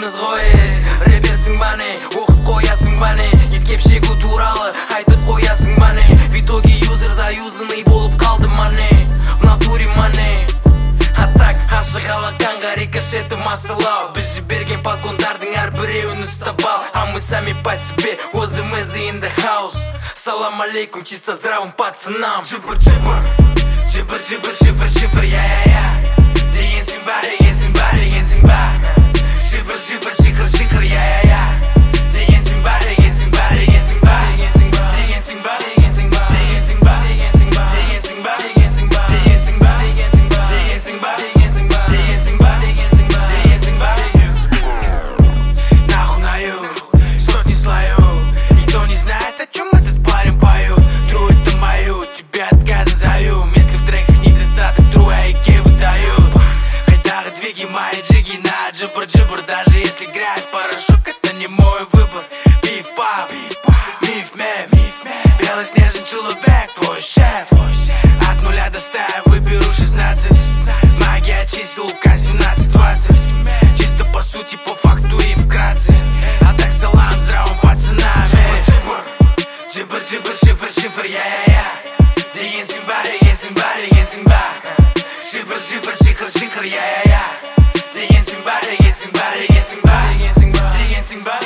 емес ғой рэперсің ба не, оқып қоясың ба не, ескеп шегу туралы айтып қоясың ба не. В итоге юзер заюзанный болып қалды ма не, в натуре ма не. А так ашық алақанға рикошеті масалау, біз жіберген подгондардың әрбіреуін ұстап ал. А мы сами по себе, өзіміз in the house. Салам алейкум чисто здравым пацанам. Жыбыр-жыбыр, жыбыр-жыбыр, шифр-шифр, я-я-я. Дегенсің ба, дегенсің ба, дегенсің ба. Жыбыр-жыбыр, шихыр-шихыр, я-я-я. Дегенсің ба, дегенсің ба, дегенсің ба. Дегенсің ба, дегенсің ба, дегенсің ба. Дегенсің ба, дегенсің ба, дегенсің ба. Дегенсің ба, дегенсің ба, дегенсің ба. Дегенсің ба, дегенсің ба, дегенсің ба. Дегенсің ба, дегенсің ба, дегенсің ба. Нахуй наю, сотни слоев. Никто не знает, о чем этот парень поет. Тру это мою, тебе отказы заю. Если в треках недостаток, тру айке выдают. Хайдары, двиги, мои джиги на джибр-джибр. Даже если грязь, порошок, это не мой выбор. Пиф-пап, миф-мем, белоснежный человек, твой шеф. От 0 до 100 выберу 16. Магия чисел, ука 17-20. Чисто по сути, по факту и вкратце. А так салам здравым пацанам. Жыбыр-жыбыр, шифр-шифр, я-я-я. Дегенсің ба, дегенсің ба, дегенсің ба. Жыбыр-жыбыр, шихыр-шихыр, я-я-я. Дегенсің ба, дегенсің ба, дегенсің ба. Дегенсің ба,